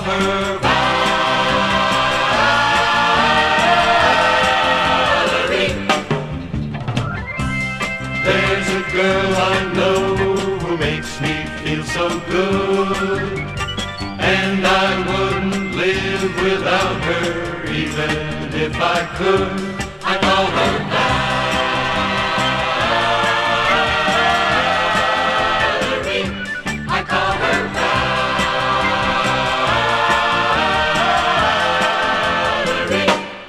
her Valerie. There's a girl I know who makes me feel so good, and I wouldn't live without her even if I could. I call her Valerie. I call her Valerie.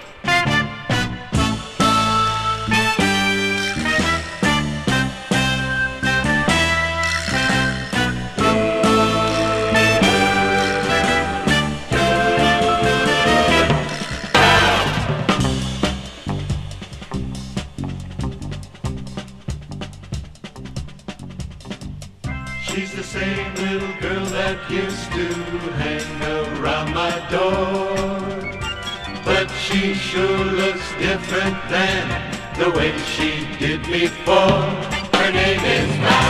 She's the same little girl that used to hang around my door, but she sure looks different than the way she did before. Her name is Valerie.